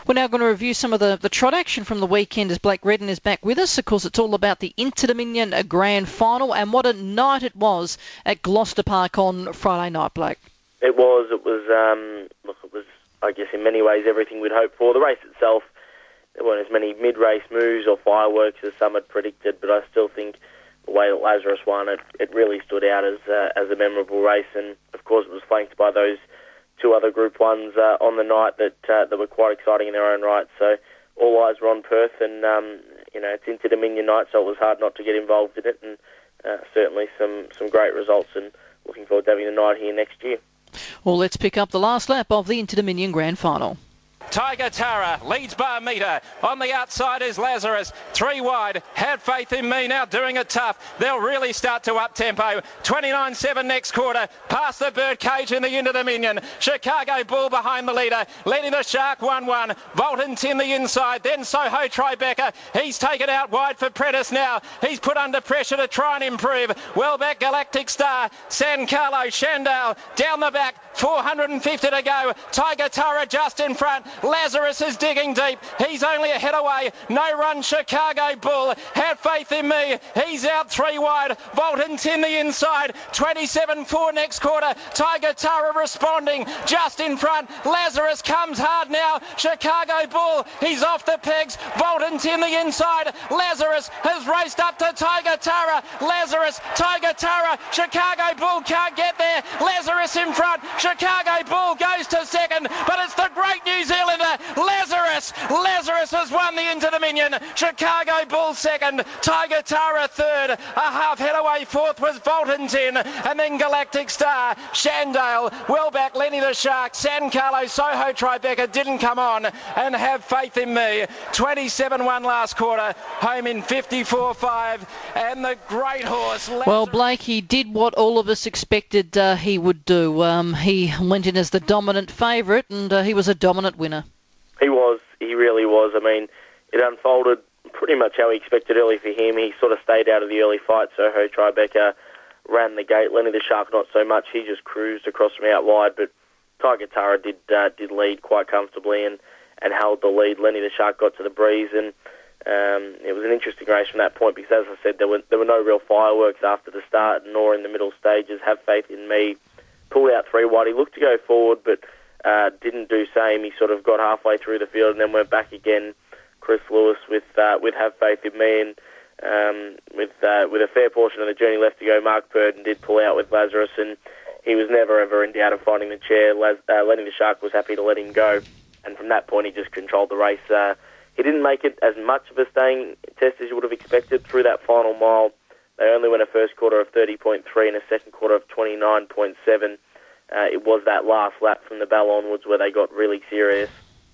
We're now going to review some of the trot action from the weekend as Blake Redden is back with us. Of course, it's all about the Inter-Dominion Grand Final, and what a night it was at Gloucester Park on Friday night, Blake. It was, I guess, in many ways everything we'd hoped for. The race itself, there weren't as many mid-race moves or fireworks as some had predicted, but I still think the way that Lazarus won, it really stood out as a memorable race, and of course it was flanked by those two other Group 1s on the night that were quite exciting in their own right. So all eyes were on Perth, and it's Inter-Dominion night, so it was hard not to get involved in it, and certainly some great results, and looking forward to having the night here next year. Well, let's pick up the last lap of the Inter-Dominion Grand Final. Tiger Tara leads by a metre. On the outside is Lazarus. 3 wide. Have Faith in Me now doing it tough. They'll really start to up-tempo. 29.7 next quarter. Past the Birdcage in the Inter-Dominion. Chicago Bull behind the leader. Lenny the Shark 1-1. Volton Tin the inside. Then Soho Tribeca. He's taken out wide for Prentice now. He's put under pressure to try and improve. Well back Galactic Star. San Carlo Shandale down the back. 450 to go. Tiger Tara just in front. Lazarus is digging deep. He's only a head away. No run Chicago Bull. Have Faith in Me. He's out 3 wide. Volton Tin the inside. 27.4 next quarter. Tiger Tara responding just in front. Lazarus comes hard now. Chicago Bull. He's off the pegs. Volton Tin the inside. Lazarus has raced up to Tiger Tara. Lazarus, Tiger Tara. Chicago Bull can't get there. Lazarus in front. Chicago Bull goes to second, but it's the great New Zealander, Lazarus. Lazarus has won the Inter-Dominion. Chicago Bull second, Tiger Tara third. A half head away fourth was Volton Tin, and then Galactic Star, Shandale, well back Lenny the Shark, San Carlo, Soho Tribeca didn't come on, and Have Faith in Me. 27-1 last quarter, home in 54.5, and the great horse. Lazarus. Well, Blake, he did what all of us expected he would do. He went in as the dominant favourite, and he was a dominant winner. He was. He really was. I mean, it unfolded pretty much how he expected early for him. He sort of stayed out of the early fight. Soho Tribeca ran the gate. Lenny the Shark not so much. He just cruised across from out wide, but Tiger Tara did lead quite comfortably and held the lead. Lenny the Shark got to the breeze, and it was an interesting race from that point because, as I said, there were no real fireworks after the start nor in the middle stages. Have Faith in Me pulled out 3 wide. He looked to go forward, but didn't do same. He sort of got halfway through the field and then went back again. Chris Lewis with Have Faith in Me, and with a fair portion of the journey left to go, Mark Purdon did pull out with Lazarus, and he was never ever in doubt of finding the chair. Lenny the Shark was happy to let him go, and from that point he just controlled the race. He didn't make it as much of a staying test as you would have expected through that final mile. They only went a first quarter of 30.3 and a second quarter of 29.7. It was that last lap from the bell onwards where they got really serious.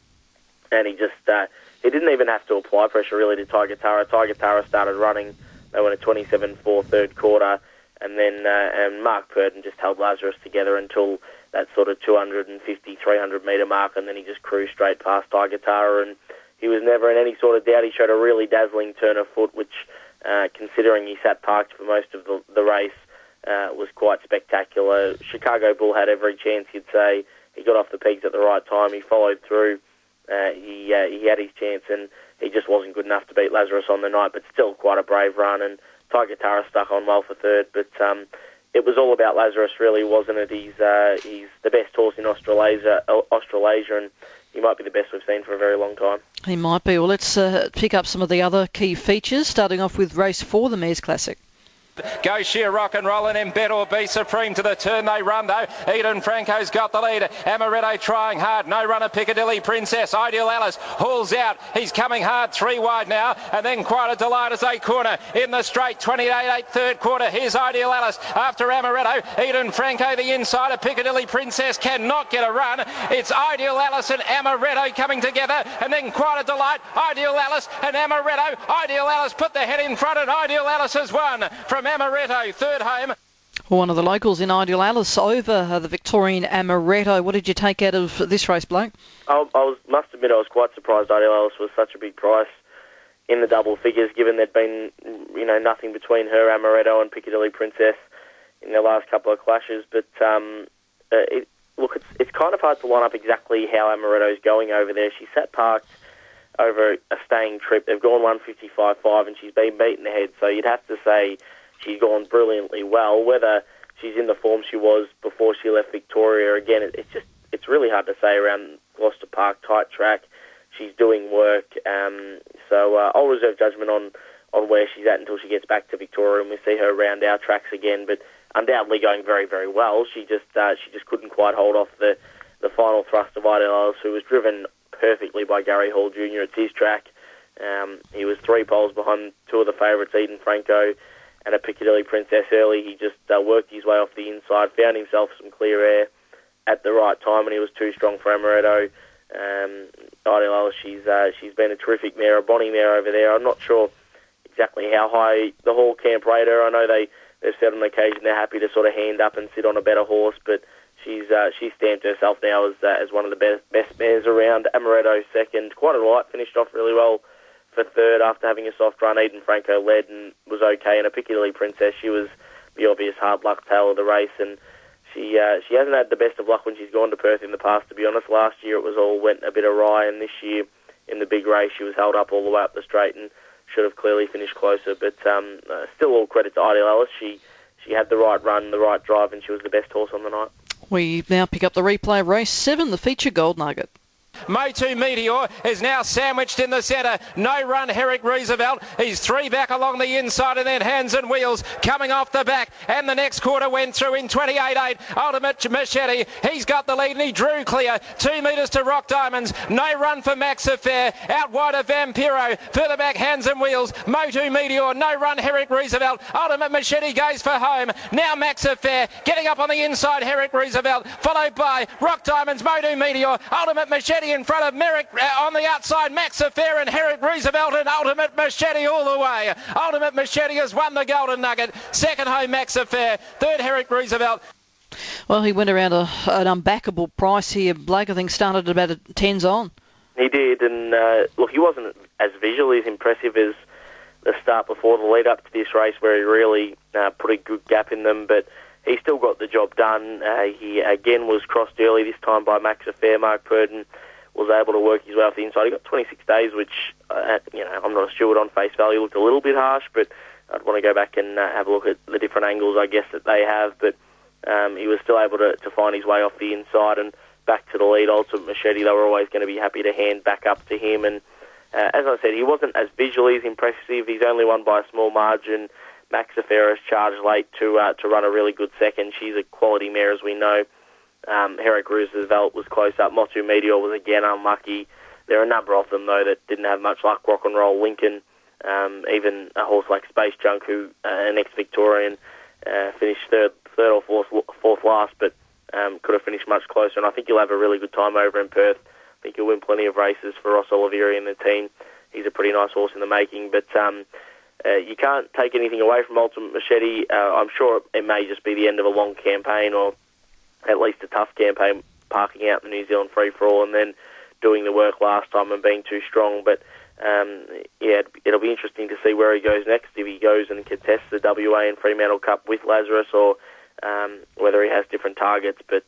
And he didn't even have to apply pressure really to Tiger Tara. Tiger Tara started running. They went a 27.4 third quarter. And then and Mark Purdon just held Lazarus together until that sort of 250, 300 metre mark. And then he just cruised straight past Tiger Tara. And he was never in any sort of doubt. He showed a really dazzling turn of foot, which, considering he sat parked for most of the race, was quite spectacular. Chicago Bull had every chance, you'd say. He got off the pegs at the right time. He followed through. He had his chance, and he just wasn't good enough to beat Lazarus on the night, but still quite a brave run. And Tiger Tara stuck on well for third, but it was all about Lazarus, really, wasn't it? He's the best horse in Australasia, and he might be the best we've seen for a very long time. He might be. Well, let's pick up some of the other key features, starting off with race 4, the Mares Classic. Go sheer rock and roll and embed or be supreme to the turn they run though. Eden Franco's got the lead. Amaretto trying hard. No runner Piccadilly Princess. Ideal Alice hauls out. He's coming hard 3 wide now, and then Quite a Delight as they corner in the straight. 28.8 third quarter. Here's Ideal Alice after Amaretto. Eden Franco the insider. Piccadilly Princess cannot get a run. It's Ideal Alice and Amaretto coming together, and then Quite a Delight. Ideal Alice and Amaretto. Ideal Alice put the head in front, and Ideal Alice has won from Amaretto, third home. One of the locals in Ideal Alice over the Victorian Amaretto. What did you take out of this race, Blake? Must admit I was quite surprised Ideal Alice was such a big price in the double figures, given there'd been nothing between her, Amaretto, and Piccadilly Princess in their last couple of clashes. But look, it's kind of hard to line up exactly how Amaretto's going over there. She sat parked over a staying trip. They've gone 155.5 and she's been beaten ahead, so you'd have to say she's gone brilliantly well. Whether she's in the form she was before she left Victoria, again, it's really hard to say around Gloucester Park, tight track. She's doing work, so I'll reserve judgment on where she's at until she gets back to Victoria and we see her around our tracks again, but undoubtedly going very, very well. She just couldn't quite hold off the final thrust of Ideal Alice, who was driven perfectly by Gary Hall Jr. It's his track. He was 3 poles behind 2 of the favourites, Eden Franco and a Piccadilly Princess early. He just worked his way off the inside, found himself some clear air at the right time, and he was too strong for Amaretto. Ideal Alice, she's been a terrific mare, a bonny mare over there. I'm not sure exactly how high the Hall camp rate her. I know they've said on occasion they're happy to sort of hand up and sit on a better horse, but she's stamped herself now as one of the best mares around. Amaretto second, quite a light, finished off really well for third after having a soft run. Eden Franco led and was okay, and a Piccadilly Princess, she was the obvious hard luck tail of the race, and she hasn't had the best of luck when she's gone to Perth in the past, to be honest. Last year it was all went a bit awry, and this year in the big race she was held up all the way up the straight and should have clearly finished closer, but still all credit to Ideal Alice. She had the right run, the right drive, and she was the best horse on the night. We now pick up the replay of race 7, the feature Gold Nugget. Motu Meteor is now sandwiched in the centre. No run, Herrick Roosevelt. He's 3 back along the inside, and then Hands and Wheels coming off the back. And the next quarter went through in 28.8. Ultimate Machete. He's got the lead and he drew clear. 2 metres to Rock Diamonds. No run for Max Affair. Out wide of Vampiro. Further back, Hands and Wheels. Motu Meteor. No run, Herrick Roosevelt. Ultimate Machete goes for home. Now Max Affair getting up on the inside. Herrick Roosevelt followed by Rock Diamonds, Motu Meteor, Ultimate Machete in front of Merrick on the outside, Max Affair and Herrick Roosevelt, and Ultimate Machete all the way. Ultimate Machete has won the Golden Nugget. Second home, Max Affair. Third, Herrick Roosevelt. Well, he went around an unbackable price here. Blake, I think, started about a 10s on. He did, and look, he wasn't as visually as impressive as the start before the lead up to this race, where he really put a good gap in them, but he still got the job done. He again was crossed early, this time by Max Affair. Mark Purdon was able to work his way off the inside. He got 26 days, which, I'm not a steward on face value. Looked a little bit harsh, but I'd want to go back and have a look at the different angles, I guess, that they have. But he was still able to find his way off the inside and back to the lead. Ultimate Machete, they were always going to be happy to hand back up to him. And as I said, he wasn't as visually as impressive. He's only won by a small margin. Max Affair has charged late to run a really good second. She's a quality mare, as we know. Herrick Roosevelt was close up. Motu Meteor was again unlucky. There are a number of them, though, that didn't have much luck. Rock and Roll Lincoln, even a horse like Space Junk, who an ex-Victorian, finished third or fourth last, but could have finished much closer. And I think he'll have a really good time over in Perth. I think he'll win plenty of races for Ross Olivieri and the team. He's a pretty nice horse in the making, but you can't take anything away from Ultimate Machete. I'm sure it may just be the end of a long campaign, or at least a tough campaign, parking out the New Zealand free-for-all and then doing the work last time and being too strong. But, it'll be interesting to see where he goes next, if he goes and contests the WA and Fremantle Cup with Lazarus, or whether he has different targets. But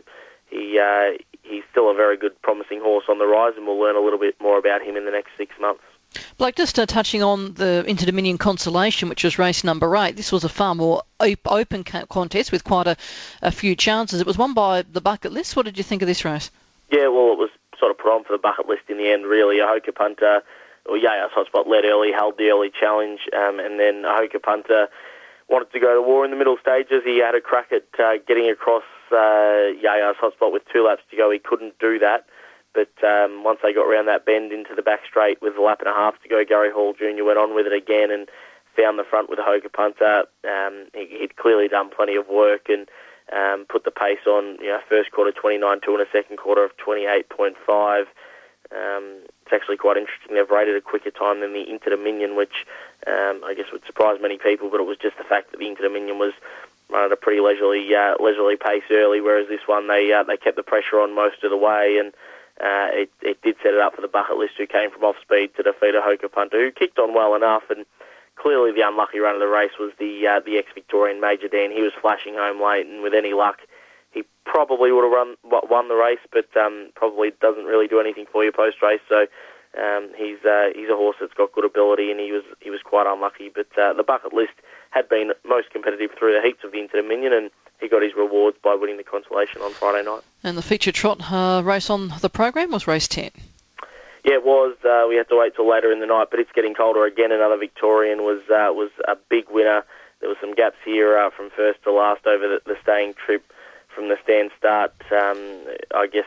he's still a very good, promising horse on the rise, and we'll learn a little bit more about him in the next 6 months. Blake, just touching on the Inter-Dominion Consolation, which was race number 8, this was a far more open contest with quite a few chances. It was won by the Bucket List. What did you think of this race? Yeah, well, it was sort of put on for the Bucket List in the end, really. Ahoka Punter, Yaya Hotspot led early, held the early challenge, and then Ahoka Punter wanted to go to war in the middle stages. He had a crack at getting across Yaya's Hotspot with 2 laps to go. He couldn't do that. But once they got around that bend into the back straight with a lap and a half to go, Gary Hall Jr. went on with it again and found the front with Ahoka Punter. He'd clearly done plenty of work and put the pace on. First quarter 29.2 and a second quarter of 28.5. It's actually quite interesting. They've rated a quicker time than the Inter-Dominion, which I guess would surprise many people, but it was just the fact that the Inter-Dominion was run at a pretty leisurely pace early, whereas this one they kept the pressure on most of the way, and it did set it up for the Bucket List, who came from off speed to defeat Ahoka Punter, who kicked on well enough. And clearly the unlucky run of the race was the ex-Victorian Major Dan. He was flashing home late, and with any luck he probably would have won the race, but probably doesn't really do anything for you post-race. So he's a horse that's got good ability, and he was quite unlucky. But the bucket list had been most competitive through the heats of the Inter-Dominion, and he got his rewards by winning the consolation on Friday night. And the feature trot race on the program was race 10. Yeah, it was. We had to wait till later in the night, but it's getting colder again. Another Victorian was a big winner. There were some gaps here from first to last over the staying trip from the stand start. I guess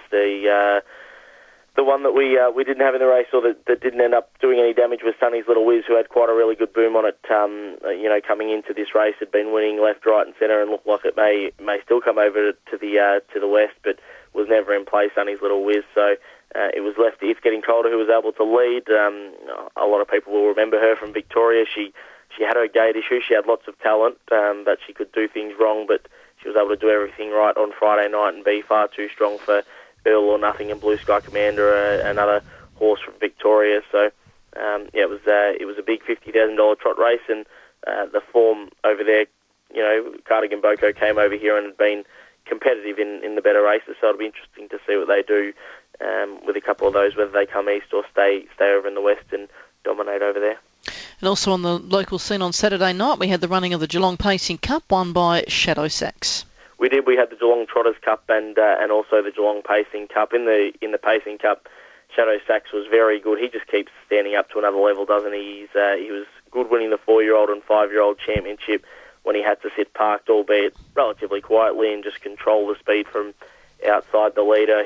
the one that we didn't have in the race, or that didn't end up doing any damage, was Sonny's Little Whiz, who had quite a really good boom on it. Coming into this race, had been winning left, right, and centre, and looked like it may still come over to the west, but was never in play. Sonny's Little Whiz, so it was left to It's Getting Colder, who was able to lead. A lot of people will remember her from Victoria. She had her gait issue. She had lots of talent, but she could do things wrong. But she was able to do everything right on Friday night and be far too strong for Earl or Nothing and Blue Sky Commander, another horse from Victoria. So it was a big $50,000 trot race, and the form over there, Cardigan Boko came over here and had been competitive in the better races. So it'll be interesting to see what they do with a couple of those, whether they come east or stay over in the west and dominate over there. And also on the local scene on Saturday night, we had the running of the Geelong Pacing Cup, won by Shadow Sachs. We did. We had the Geelong Trotters Cup and also the Geelong Pacing Cup. In the Pacing Cup, Shadow Sachs was very good. He just keeps standing up to another level, doesn't he? He was good winning the 4-year-old and 5-year-old championship when he had to sit parked, albeit relatively quietly, and just control the speed from outside the leader.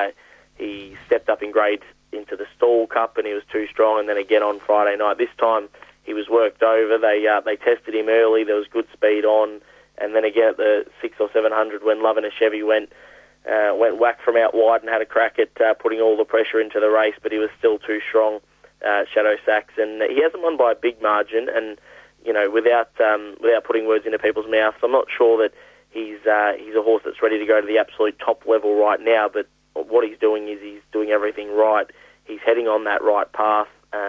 He stepped up in grade into the Stall Cup, and he was too strong. And then again on Friday night, this time he was worked over. They tested him early. There was good speed on. And then again at the 600 or 700, when Love and a Chevy went whack from out wide and had a crack at putting all the pressure into the race, but he was still too strong, Shadow Sachs. And he hasn't won by a big margin, and without putting words into people's mouths, I'm not sure that he's a horse that's ready to go to the absolute top level right now. But what he's doing is he's doing everything right. He's heading on that right path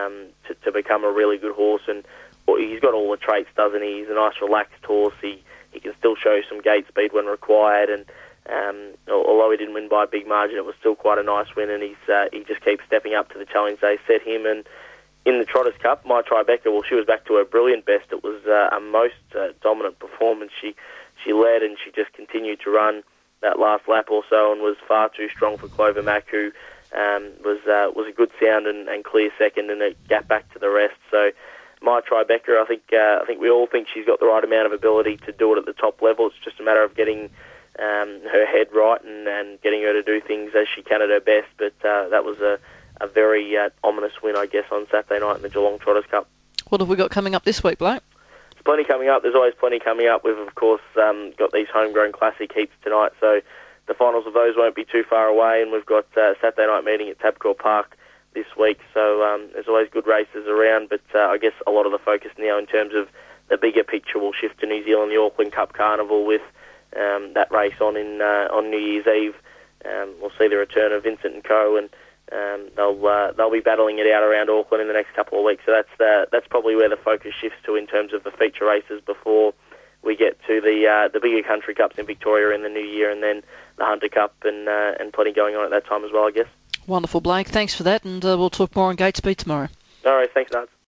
to become a really good horse, and he's got all the traits, doesn't he? He's a nice, relaxed horse. He can still show some gate speed when required, and although he didn't win by a big margin, it was still quite a nice win, and he just keeps stepping up to the challenge they set him. And in the Trotters Cup, My Tribeca, well, she was back to her brilliant best. It was a most dominant performance. She led, and she just continued to run that last lap or so, and was far too strong for Clover Mack, who was a good sound and clear second, and a gap back to the rest. So My Tribeca, I think we all think she's got the right amount of ability to do it at the top level. It's just a matter of getting her head right and getting her to do things as she can at her best. But that was a very ominous win, I guess, on Saturday night in the Geelong Trotters Cup. What have we got coming up this week, Blake? There's plenty coming up. There's always plenty coming up. We've, of course, got these homegrown classic heats tonight, so the finals of those won't be too far away, and we've got Saturday night meeting at Tabcorp Park this week, so there's always good races around, but I guess a lot of the focus now in terms of the bigger picture will shift to New Zealand, the Auckland Cup Carnival, with that race on New Year's Eve. We'll see the return of Vincent and Co, and they'll be battling it out around Auckland in the next couple of weeks. So that's probably where the focus shifts to in terms of the feature races before we get to the bigger country cups in Victoria in the new year, and then the Hunter Cup and plenty going on at that time as well, I guess. Wonderful, Blake. Thanks for that, and we'll talk more on Gate Speed tomorrow. All right, thanks, Nats.